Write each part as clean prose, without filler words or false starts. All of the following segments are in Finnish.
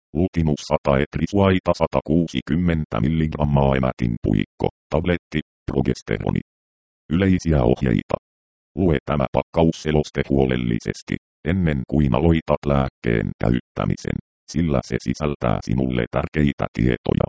Lutimus 100 etrisuaita 160 mg emätinpuikko, tabletti, progesteroni. Yleisiä ohjeita. Lue tämä pakkausseloste huolellisesti, ennen kuin aloitat lääkkeen käyttämisen, sillä se sisältää sinulle tärkeitä tietoja.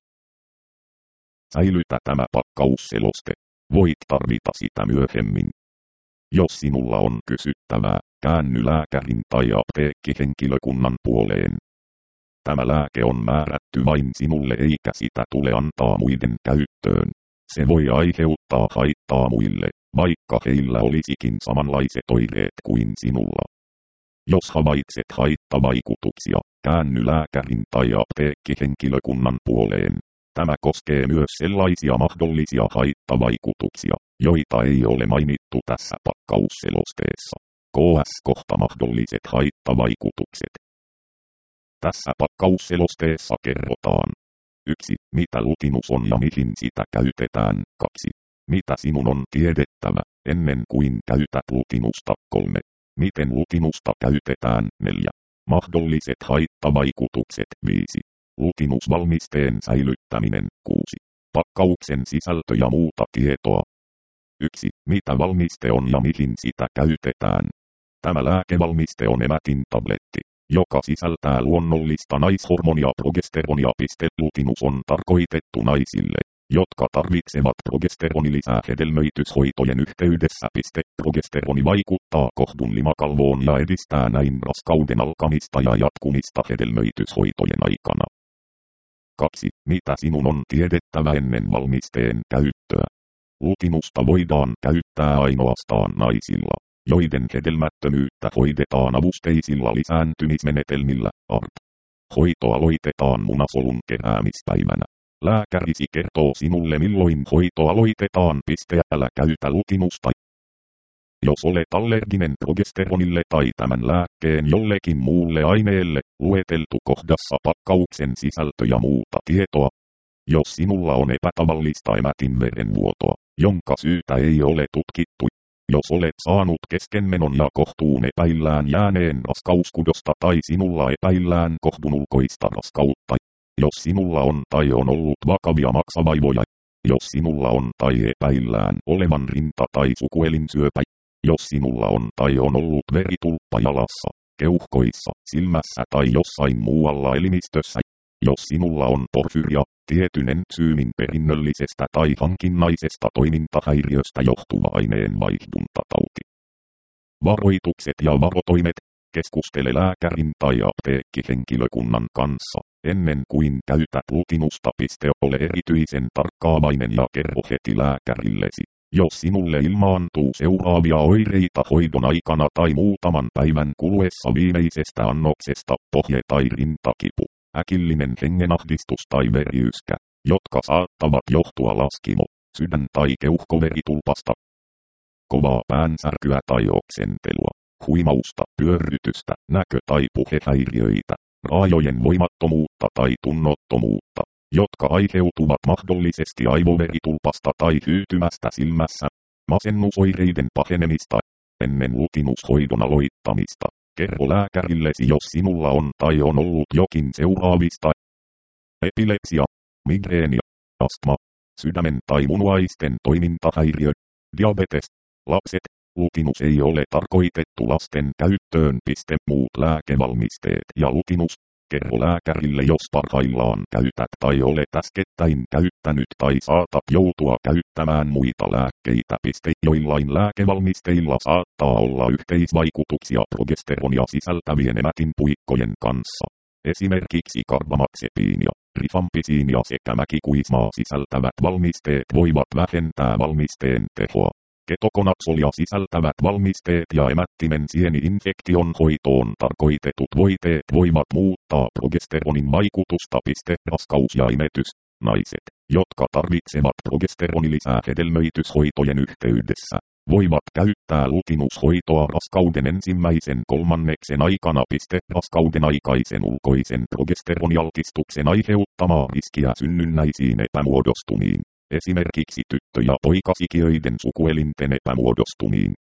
Säilytä tämä pakkausseloste. Voit tarvita sitä myöhemmin. Jos sinulla on kysyttävää, käänny lääkärin tai apteekkihenkilökunnan puoleen. Tämä lääke on määrätty vain sinulle eikä sitä tule antaa muiden käyttöön. Se voi aiheuttaa haittaa muille, vaikka heillä olisikin samanlaiset oireet kuin sinulla. Jos havaitset haittavaikutuksia, käänny lääkärin tai apteekkihenkilökunnan puoleen. Tämä koskee myös sellaisia mahdollisia haittavaikutuksia, joita ei ole mainittu tässä pakkausselosteessa. KS-kohta mahdolliset haittavaikutukset. Tässä pakkausselosteessa kerrotaan 1. Mitä Lutimus on ja mihin sitä käytetään. 2. Mitä sinun on tiedettävä, ennen kuin käytät Lutimusta. 3. Miten Lutimusta käytetään. 4. Mahdolliset haittavaikutukset. 5. Lutimusvalmisteen säilyttäminen. 6. Pakkauksen sisältö ja muuta tietoa. 1. Mitä valmiste on ja mihin sitä käytetään. Tämä lääkevalmiste on emätintabletti, joka sisältää luonnollista naishormonia progesteronia. Lutimus on tarkoitettu naisille, jotka tarvitsevat progesteronilisää hedelmöityshoitojen yhteydessä. Progesteroni vaikuttaa kohdun limakalvoon ja edistää näin raskauden alkamista ja jatkumista hedelmöityshoitojen aikana. 2. Mitä sinun on tiedettävä ennen valmisteen käyttöä. Lutimusta voidaan käyttää ainoastaan naisilla, joiden hedelmättömyyttä hoidetaan avusteisilla lisääntymismenetelmillä. ART. Hoito aloitetaan munasolun keräämispäivänä. Lääkärisi kertoo sinulle milloin hoito aloitetaan. Älä käytä Lutimusta, jos olet allerginen progesteronille tai tämän lääkkeen jollekin muulle aineelle. Lueteltu kohdassa pakkauksen sisältö ja muuta tietoa. Jos sinulla on epätavallista emätinverenvuotoa, jonka syytä ei ole tutkittu. Jos olet saanut keskenmenon ja kohtuun epäillään jääneen raskauskudosta tai sinulla epäillään kohdun ulkoista raskautta. Jos sinulla on tai on ollut vakavia maksavaivoja. Jos sinulla on tai epäillään olevan rinta- tai sukuelinsyöpä. Jos sinulla on tai on ollut veritulppa jalassa, keuhkoissa, silmässä tai jossain muualla elimistössä. Jos sinulla on porfyria, tietyn entsyymin perinnöllisestä tai hankinnaisesta toimintahäiriöstä johtuva aineenvaihduntatauti. Varoitukset ja varotoimet. Keskustele lääkärin tai apteekkihenkilökunnan kanssa, ennen kuin käytät Lutimusta. Ole erityisen tarkkaavainen ja kerro heti lääkärillesi, jos sinulle ilmaantuu seuraavia oireita hoidon aikana tai muutaman päivän kuluessa viimeisestä annoksesta. Pohje- tai rintakipu, äkillinen hengenahdistus tai veriyskä, jotka saattavat johtua laskimo-, sydän- tai keuhkoveritulpasta. Kovaa päänsärkyä tai oksentelua, huimausta, pyörrytystä, näkö- tai puhehäiriöitä, raajojen voimattomuutta tai tunnottomuutta, jotka aiheutuvat mahdollisesti aivoveritulpasta tai hyytymästä silmässä, masennusoireiden pahenemista ennen Lutimushoidon aloittamista. Kerro lääkärillesi, jos sinulla on tai on ollut jokin seuraavista: epilepsia, migreeni, astma, sydämen tai munuaisten toimintahäiriö, diabetes. Lapset. Lutimus ei ole tarkoitettu lasten käyttöön. Muut lääkevalmisteet ja Lutimus. Kerro lääkärille, jos parhaillaan käytät tai olet äskettäin käyttänyt tai saatat joutua käyttämään muita lääkkeitä. Joillain lääkevalmisteilla saattaa olla yhteisvaikutuksia progesteronia sisältävien emätinpuikkojen kanssa. Esimerkiksi karbamazepiinia, rifampisiinia sekä mäkikuismaa sisältävät valmisteet voivat vähentää valmisteen tehoa. Ketokonazoolia sisältävät valmisteet ja emättimen sieni-infektion hoitoon tarkoitetut voiteet voivat muuttaa progesteronin vaikutusta. Raskaus ja imetys. Naiset, jotka tarvitsevat progesteronilisää hedelmöityshoitojen yhteydessä, voivat käyttää Lutimushoitoa raskauden ensimmäisen kolmanneksen aikana. Raskauden aikaisen ulkoisen progesteronialtistuksen aiheuttamaa riskiä synnynnäisiin epämuodostumiin, esimerkiksi tyttö- ja poikasikiöiden sukuelinten epämuodostumiin,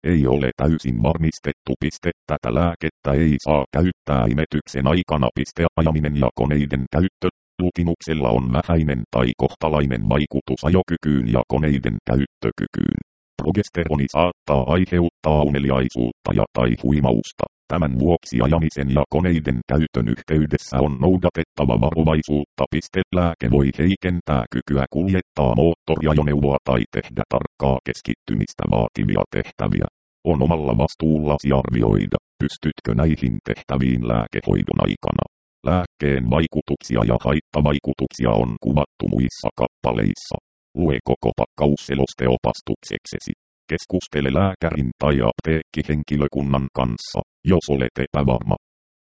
Ei ole täysin varmistettu. Tätä lääkettä ei saa käyttää imetyksen aikana. Ajaminen ja koneiden käyttö. Lutinuksella on vähäinen tai kohtalainen vaikutus ajokykyyn ja koneiden käyttökykyyn. Progesteroni saattaa aiheuttaa uneliaisuutta ja tai huimausta. Tämän vuoksi ajamisen ja koneiden käytön yhteydessä on noudatettava varovaisuutta. Lääke voi heikentää kykyä kuljettaa moottoriajoneuvoa tai tehdä tarkkaa keskittymistä vaativia tehtäviä. On omalla vastuullasi arvioida, pystytkö näihin tehtäviin lääkehoidon aikana. Lääkkeen vaikutuksia ja haittavaikutuksia on kuvattu muissa kappaleissa. Lue koko pakkausseloste opastukseksesi. Keskustele lääkärin tai apteekkihenkilökunnan kanssa, jos olet epävarma.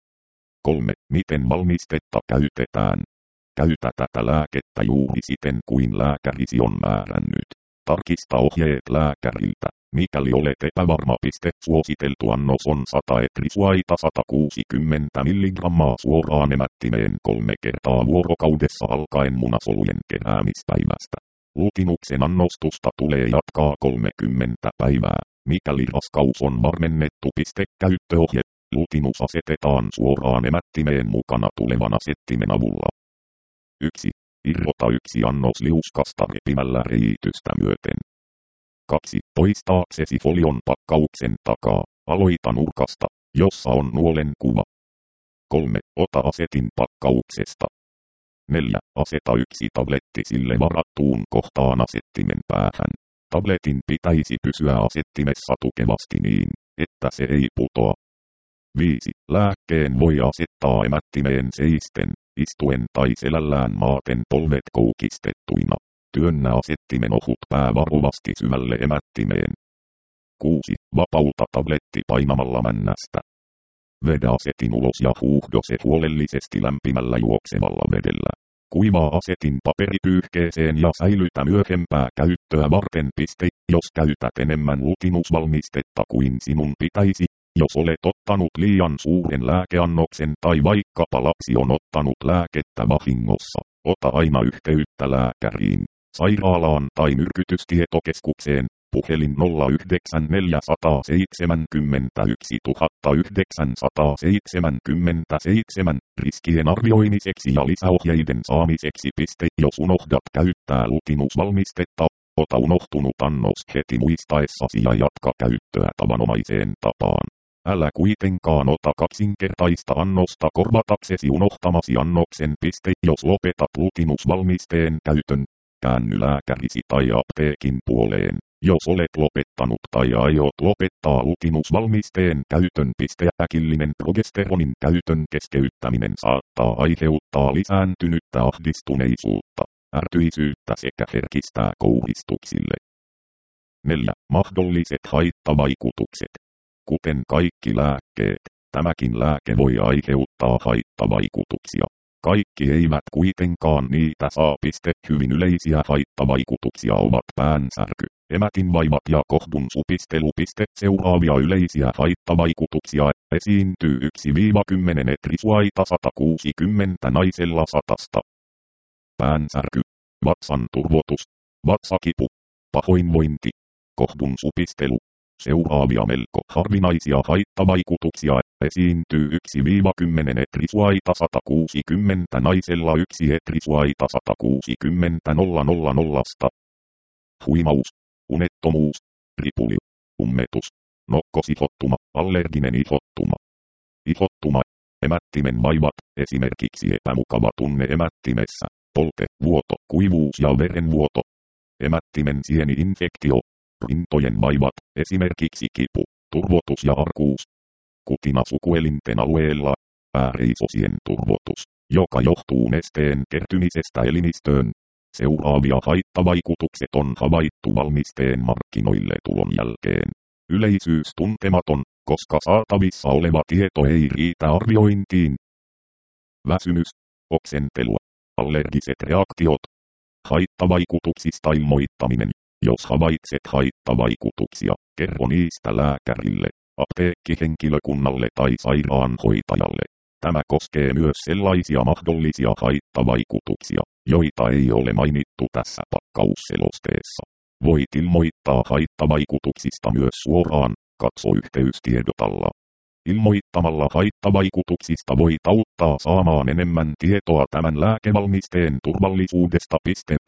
3. Miten valmistetta käytetään? Käytä tätä lääkettä juuri siten kuin lääkärisi on määrännyt. Tarkista ohjeet lääkäriltä. Mikäli olet epävarma. Suositeltu annos on 100 etrisuaita 160 mg suoraan emättimeen 3 kertaa vuorokaudessa alkaen munasolujen keräämispäivästä. Lutinuksen annostusta tulee jatkaa 30 päivää. Mikäli raskaus on varmennettu. Käyttöohje. Lutinus asetetaan suoraan emättimeen mukana tulevan asettimen avulla. 1. Irrota 1 annos liuskasta repimällä reitystä myöten. 2. Poistaaksesi folion pakkauksen takaa, aloita nurkasta, jossa on nuolen kuva. 3. Ota asetin pakkauksesta. 4. Aseta 1 tabletti sille varattuun kohtaan asettimen päähän. Tabletin pitäisi pysyä asettimessa tukevasti niin, että se ei putoa. 5. Lääkkeen voi asettaa emättimeen seisten, istuen tai selällään maaten polvet koukistettuina. Työnnä asettimen ohut pää varovasti syvälle emättimeen. 6. Vapauta tabletti painamalla männästä. Vedä asetin ulos ja huuhdo se huolellisesti lämpimällä juoksevalla vedellä. Kuivaa asetin paperipyyhkeeseen ja säilytä myöhempää käyttöä varten. Jos käytät enemmän lutinusvalmistetta kuin sinun pitäisi, jos olet ottanut liian suuren lääkeannoksen tai vaikkapa lapsi on ottanut lääkettä vahingossa, ota aina yhteyttä lääkäriin, sairaalaan tai myrkytystietokeskukseen, puhelin 0904977, riskien arvioimiseksi ja lisäohjeiden saamiseksi. Jos unohdat käyttää lutinusvalmistetta, ota unohtunut annos heti muistaessasi ja jatka käyttöä tavanomaiseen tapaan. Älä kuitenkaan ota kaksinkertaista annosta korvataksesi unohtamasi annoksen. Jos lopetat lutinusvalmisteen käytön, käänny lääkärisi tai apteekin puoleen. Jos olet lopettanut tai aiot lopettaa lutinusvalmisteen käytön. Äkillinen progesteronin käytön keskeyttäminen saattaa aiheuttaa lisääntynyttä ahdistuneisuutta, ärtyisyyttä sekä herkistää kouristuksille. 4. Mahdolliset haittavaikutukset. Kuten kaikki lääkkeet, tämäkin lääke voi aiheuttaa haittavaikutuksia. Kaikki eivät kuitenkaan niitä saa. Hyvin yleisiä haittavaikutuksia ovat päänsärky, emätinvaivat ja kohdun supistelu. Seuraavia yleisiä haittavaikutuksia esiintyy 1-10 etrisuaita 160 naisella 100. Päänsärky, vatsan turvotus, vatsakipu, pahoinvointi, kohdun supistelu. Seuraavia melko harvinaisia haittavaikutuksia esiintyy 1-10 etrisuaita 160 naisella 1 etrisuaita 160 000. Huimaus, unettomuus, ripuli, ummetus, nokkosihottuma, allerginen ihottuma. Ihottuma, emättimen vaivat, esimerkiksi epämukava tunne emättimessä, polte, vuoto, kuivuus ja verenvuoto. Emättimen sieni-infektio. Rintojen vaivat, esimerkiksi kipu, turvotus ja arkuus. Kutina sukuelinten alueella, pääreisosien turvotus, joka johtuu nesteen kertymisestä elimistöön. Seuraavia haittavaikutukset on havaittu valmisteen markkinoille tulon jälkeen. Yleisyys tuntematon, koska saatavissa oleva tieto ei riitä arviointiin. Väsymys, oksentelua, allergiset reaktiot. Haittavaikutuksista ilmoittaminen. Jos havaitset haittavaikutuksia, kerro niistä lääkärille, apteekkihenkilökunnalle tai sairaanhoitajalle. Tämä koskee myös sellaisia mahdollisia haittavaikutuksia, joita ei ole mainittu tässä pakkausselosteessa. Voit ilmoittaa haittavaikutuksista myös suoraan, Katso yhteystiedotalla. Ilmoittamalla haittavaikutuksista voit auttaa saamaan enemmän tietoa tämän lääkevalmisteen turvallisuudesta.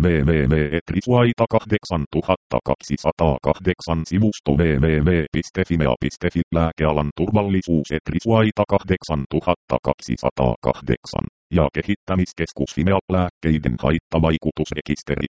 www.risuaita8208 sivusto www.fimea.fi lääkealan turvallisuus @risuaita 8208 ja kehittämiskeskus Fimea lääkkeiden haittavaikutusrekisteri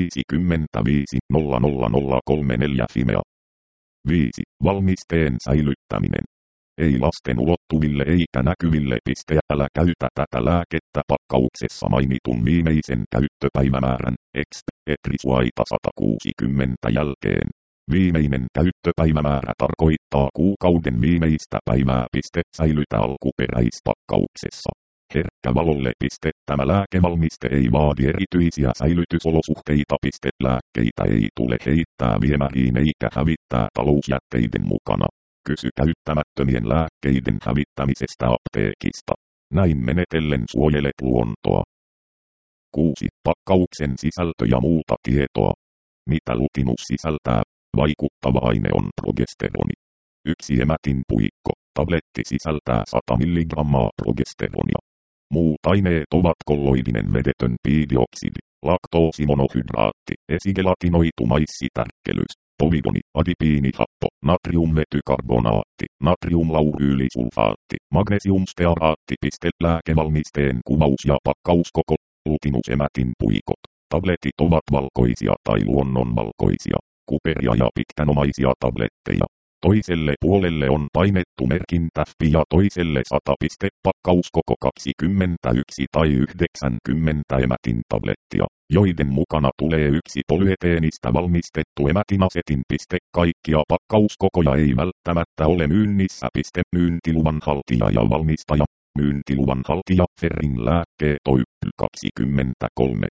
55 Fimea. 5. Valmisteen säilyttäminen. Ei lasten ulottuville eikä näkyville. Älä käytä tätä lääkettä pakkauksessa mainitun viimeisen käyttöpäivämäärän Risuaita 160 jälkeen. Viimeinen käyttöpäivämäärä tarkoittaa kuukauden viimeistä päivää. Säilytä alkuperäispakkauksessa. Herkkä valolle. Tämä lääkevalmiste ei vaadi erityisiä säilytysolosuhteita. Lääkkeitä ei tule heittää viemäriin eikä hävittää talousjätteiden mukana. Kysy käyttämättömien lääkkeiden hävittämisestä apteekista. Näin menetellen suojelet luontoa. 6. Pakkauksen sisältö ja muuta tietoa. Mitä lutinus sisältää? Vaikuttava aine on progesteroni. 1 emätin puikko. Tabletti sisältää 100 mg progesteronia. Muut aineet ovat kolloidinen vedetön piidioksidi, laktoosimonohydraatti, esigelatinoitu maissitärkkelys, povidoni, adipiinihappo, natriumvetykarbonaatti, natriumlauryylisulfaatti, magnesiumstearaatti. Lääkevalmisteen kuvaus ja pakkauskoko. Lutinusemätin puikot. Tabletit ovat valkoisia tai luonnonvalkoisia, kuperia ja pitkänomaisia tabletteja. Toiselle puolelle on painettu merkintä FI ja toiselle 100. Pakkauskoko 21 tai 90 emätin tablettia, joiden mukana tulee 1 polyeteenistä valmistettu emätinasetin. Kaikkia pakkauskokoja ei välttämättä ole myynnissä. Myyntiluvan haltija ja valmistaja. Myyntiluvan haltija Ferring lääkkeet Oy 23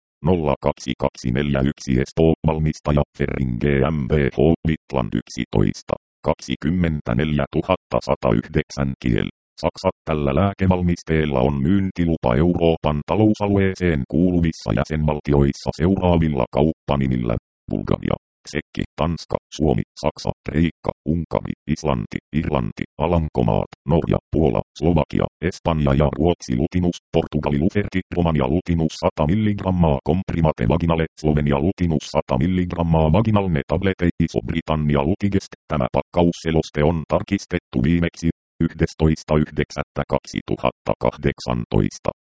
02241 Espoo. Valmistaja Ferring GmbH Vitland 11 24109 Kiel. Saksa. Tällä lääkevalmisteella on myyntilupa Euroopan talousalueeseen kuuluvissa jäsenvaltioissa seuraavilla kauppanimillä: Bulgaria, Tsekki, Tanska, Suomi, Saksa, Kreikka, Unkari, Islanti, Irlanti, Alankomaat, Norja, Puola, Slovakia, Espanja ja Ruotsi. Lutinus, Portugali Luferti, Romania Lutinus 100 mg Comprimate Vaginale, Slovenia Lutinus 100 mg Vaginalne Tablete, Iso-Britannia Lutigest. Tämä pakkausseloste on tarkistettu viimeksi 11.9.2018.